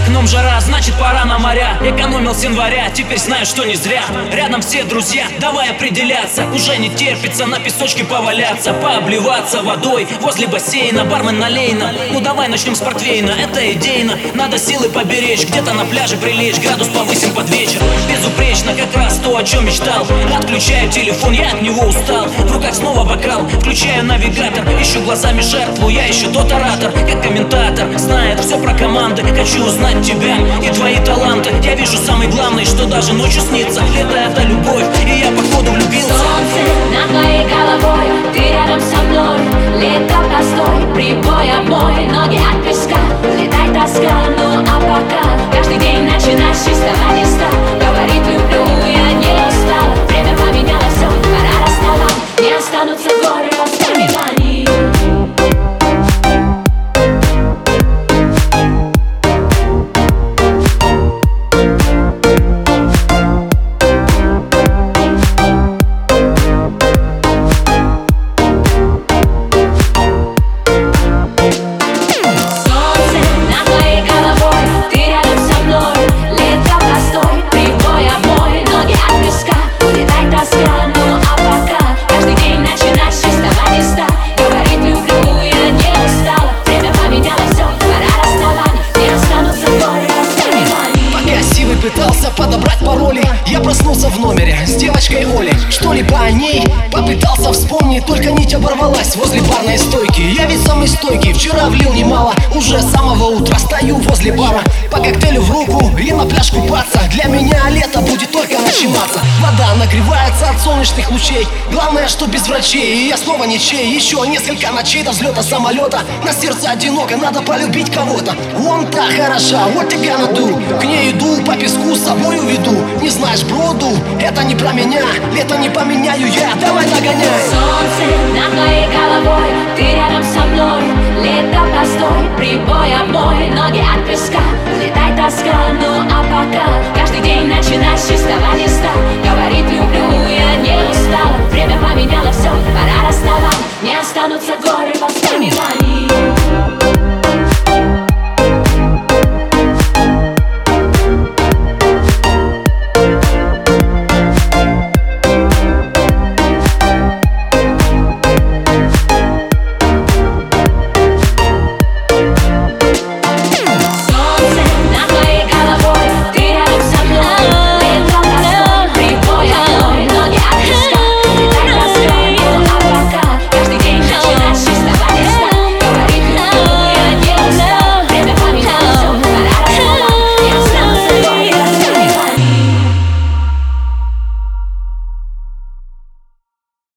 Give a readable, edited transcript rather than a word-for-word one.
окном жара, значит пора на моря. Экономил с января, теперь знаю, что не зря. Рядом все друзья, давай определяться. Уже не терпится на песочке поваляться, пообливаться водой возле бассейна. Бармен налей нам, ну давай начнем с портвейна. Это идейно, надо силы поберечь. Где-то на пляже прилечь, градус повысим под вечер. Безупречно, как раз то, о чем мечтал. Отключаю телефон, я от него устал. В руках снова бокал, включаю навигатор. Ищу глазами жертву, я ищу тот оратор. Как комментатор, знает все про команды. Хочу узнать тебя и твои таланты. Я вижу самый главный, что даже ночью снится. Лето — это любовь, и я походу влюбился. Солнце над моей головой, ты рядом со мной. Лето простой, прибой обмой. Ноги от песка, улетай тоска. Ну а пока каждый день начинать с чистого листа. Говорит люблю, я не устала. Время поменяло все, пора расставать. Не останутся горы воспоминаний. Пытался подобрать пароли. Я проснулся в номере с девочкой Олей. Что-либо о ней попытался вспомнить, только нить оборвалась возле барной стойки. Я ведь самый стойкий, вчера влил немало. Уже с самого утра стою возле бара, по коктейлю в руку и на пляж купаться. Для меня лето будет только начинаться. Вода нагревается от солнечных лучей. Главное, что без врачей, и я снова ничей. Еще несколько ночей до взлета самолета. На сердце одиноко, надо полюбить кого-то. Вон та хороша, вот тебя наду. К ней иду, по песку с собой уведу. Не знаешь броду, это не про меня. Лето не поменяю я, давай догоняй. Солнце над моей головой, ты рядом со мной. Лето простой,